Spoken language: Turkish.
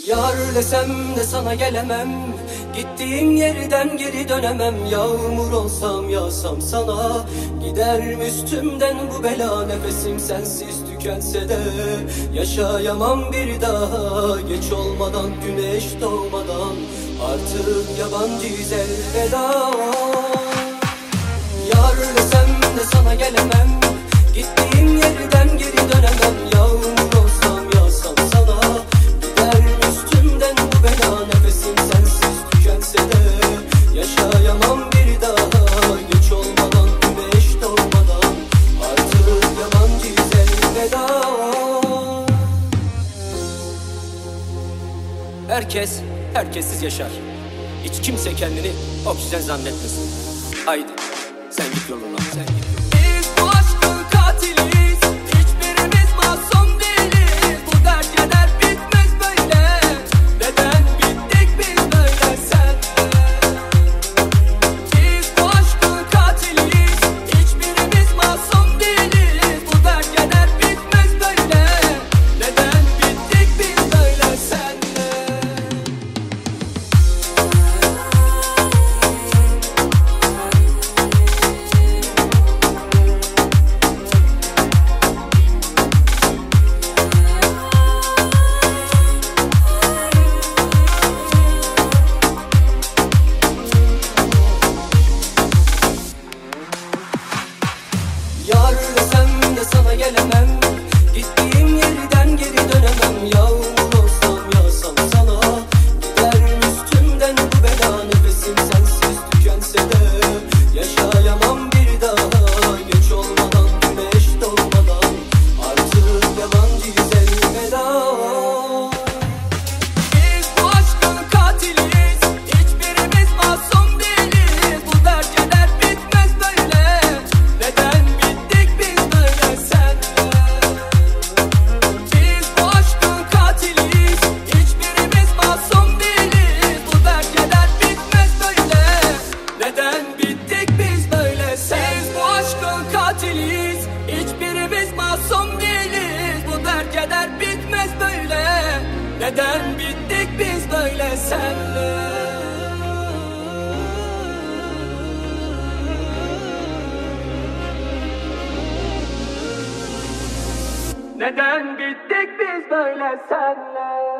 Yar desem de sana gelemem, gittiğin yerden geri dönemem. Yağmur olsam yağsam sana, gider üstümden bu bela. Nefesim sensiz tükense de yaşayamam bir daha. Geç olmadan, güneş doğmadan, artık yabancıyız elveda. Yar desem de sana gelemem, gittiğim yerden geri dönemem. Yağmur olsam yağsam sana, gider üstümden bu bela. Nefesim sensiz tükense de yaşayamam bir daha. Geç olmadan, güneş doğmadan, artık yabancıyız elveda. Herkes herkessiz yaşar. Hiç kimse kendini oksijen zannetmesin. Haydi sen git yoluna, sen git yoluna. Biz bu aşkın katiliyiz, hiçbirimiz masum değiliz. Bu dert keder bitmez böyle, neden bittik biz böyle senle? Biz bu aşkın katiliyiz, hiçbirimiz masum değiliz. Bu dert keder bitmez böyle, neden bittik biz böyle senle? Yar desem de sana gelemem, gittiğim yerden geri dönemem. Yağmur olsam yağsam sana, gider üstümden bu bela. Nefesim sensiz tükense de yaşayamam bir daha. Geç olmadan, güneş doğmadan, artık yabancıyız elveda. Biz bu aşkın katiliyiz, hiçbirimiz masum değiliz. Bu dert keder bitmez böyle, neden bittik biz böyle senle? Biz bu aşkın katiliyiz, hiçbirimiz masum değiliz. Bu dert keder bitmez böyle, neden bittik biz böyle senle? Biz bu aşkın katiliyiz, hiçbirimiz masum değiliz. Bu dert keder bitmez böyle, neden bittik biz böyle senle? Neden bittik biz böyle senle?